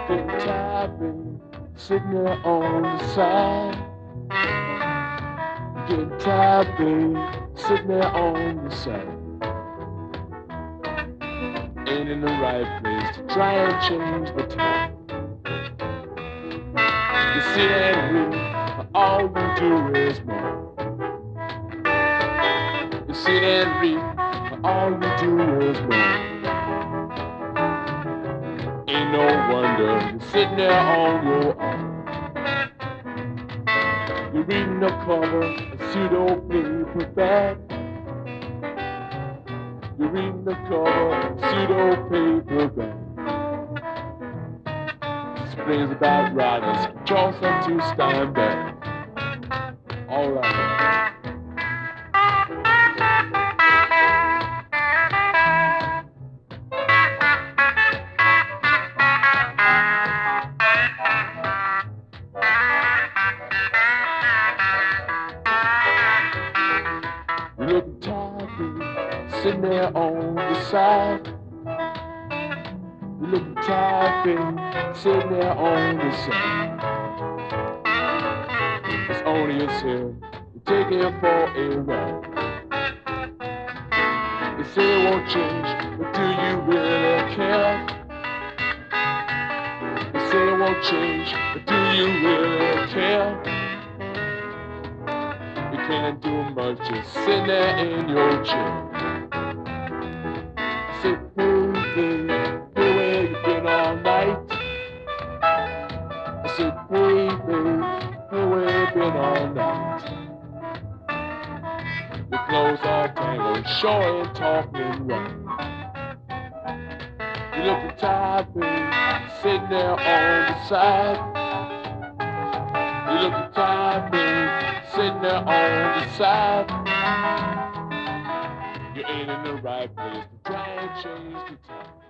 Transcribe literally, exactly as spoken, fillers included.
Getting tired, babe, sitting there on the side. Getting tired, babe, sitting there on the side. Ain't in the right place to try and change the time. You sit and read, all you do is moan. You sit and read, all you do is moan. Ain't no wonder you're sitting there on your own. You're reading the cover, a pseudo paperback. You're reading the cover, a pseudo paperback. Explains about writers, Charleston to Steinbeck. All right. You're looking tired, babe, sitting there on the side. You're looking tired, babe, sitting there on the side. It's only yourself, you take it for a ride. They say it won't change, but do you really care? They say it won't change, but do you really care? You can't do much, just sitting there in your chair. Say, hey, babe, hey, where you been all night? I said, hey, babe, hey, where you been all night? Your clothes all tangled, sure ain't talking right. You looking tired, babe, sitting there on the side. You looking tired, babe, sitting there on the side. You ain't in the right place to try and change the time.